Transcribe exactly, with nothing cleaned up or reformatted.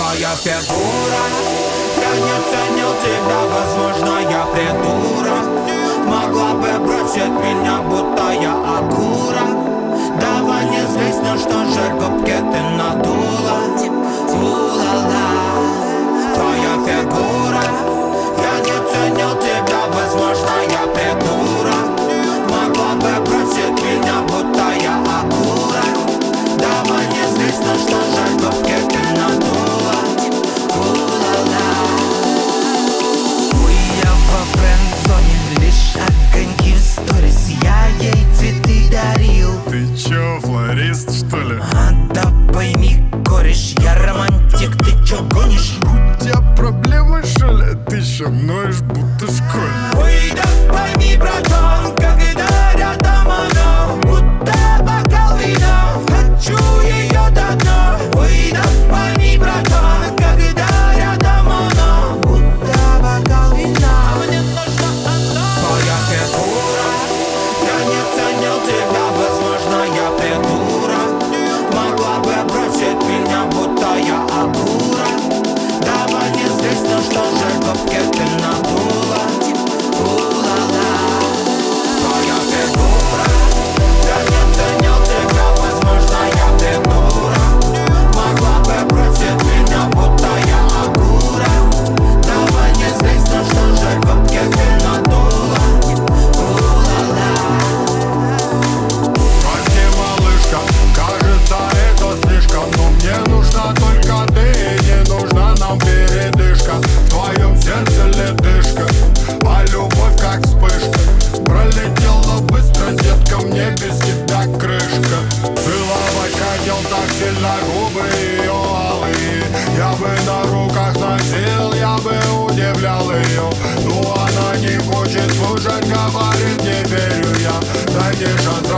Твоя фигура, я не ценил тебя, возможно, я придурок. Могла бы бросить меня, будто я окурок. Давай не злись, ну что же губки ты надула. У-ла-ла. Твоя фигура, я не ценил тебя, возможно, я придурок. Могла бы бросить меня, будто я окурок. Давай не злись, ну что же губки ты надула. У-ла-ла. Ой, я во френд-зоне, лишь огоньки в сторис. Я ей цветы дарил. Ты чё, флорист, что ли? А да пойми, кореш, я романтик, ты чё гонишь? У тебя проблемы, что ли? Ты ещё ноешь, будто школьник. Ой, да пойми, братан, когда рядом она, будто бокал вина. Хочу её до дна. Ой, да пойми, братан, когда рядом она, будто бокал вина. Мне нужна она. Твоя фигура, я не ценил тебя, возможно, я придурок. Могла бы бросить меня, будто я окурок. Давай не злись, ну что же губки ты надула. У-ла-ла. Твоя фигура, я не ценил тебя, возможно, я придурок. Могла бы бросить меня, будто я окурок. Давай не злись, ну что же губки ты надула. У-ла-ла. Прости, малышка, кажется, это слишком. Но мне нужна только ты, не нужна нам передышка. В твоем сердце ледышка, а любовь как вспышка. Пролетела быстро, детка, мне без тебя крышка. Целовать хотел так сильно губы ее алые. Я бы на руках носил, я бы удивлял ее. Но она не хочет слушать, говорит, не верю я. Дай мне шанс